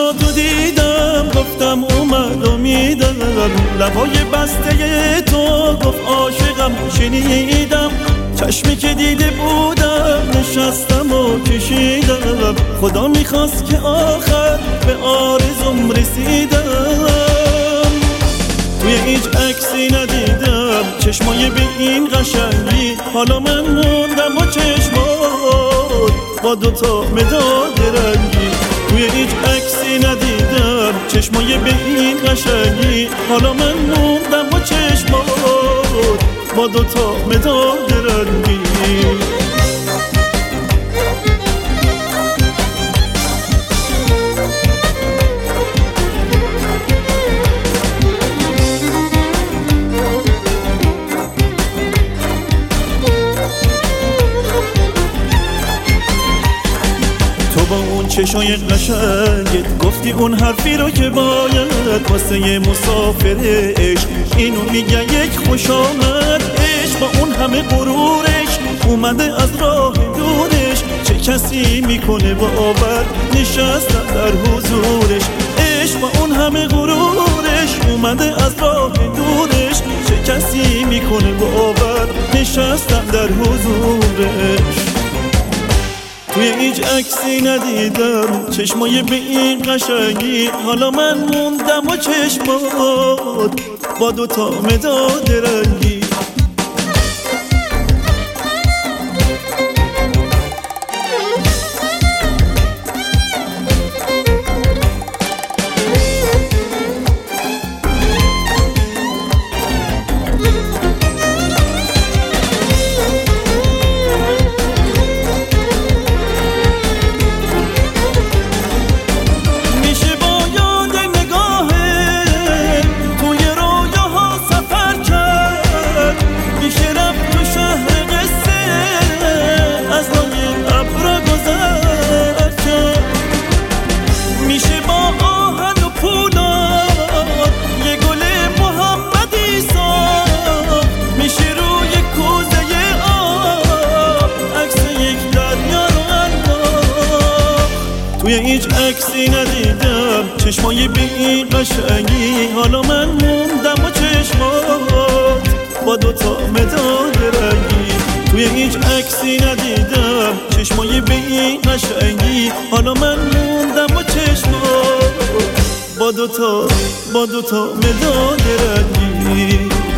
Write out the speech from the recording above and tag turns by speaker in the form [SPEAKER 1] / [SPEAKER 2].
[SPEAKER 1] چشاتو دیدم گفتم اومد امیدم، لبای بسته تو گفت عاشقم شنیدم، چشمی که دیده بودم نشستم و کشیدم، خدا میخواست که آخر به آرزوم رسیدم. توی هیچ عکسی ندیدم چشمای به این قشنگی، حالا من موندم با چشمات با دوتا مداد رنگی. توی هیچ عکسی ندیدم چشمای به این قشنگی، حالا من موندم با چشمات با دوتا مداد رنگی. تو با اون چشای قشنگت گفتی اون حرفی رو که باید واسه مسافر عشق، اینو میگه یک خوش آمد. عشق با اون همه غرورش اومده از راه دورش، چه کسی میکنه باور نشستن در حضورش. عشق با اون همه غرورش اومده از راه دورش، چه کسی میکنه باور نشستن در حضورش. توی هیچ عکسی ندیدم چشمای به این قشنگی، حالا من موندم و چشمات با دوتا مداد رنگی. توی هیچ عکسی ندیدم چشمای به این قشنگی، حالا من موندم با چشمات با دوتا مداد رنگی. توی هیچ عکسی ندیدم چشمای به این قشنگی، حالا من موندم با چشمات با دوتا مداد رنگی.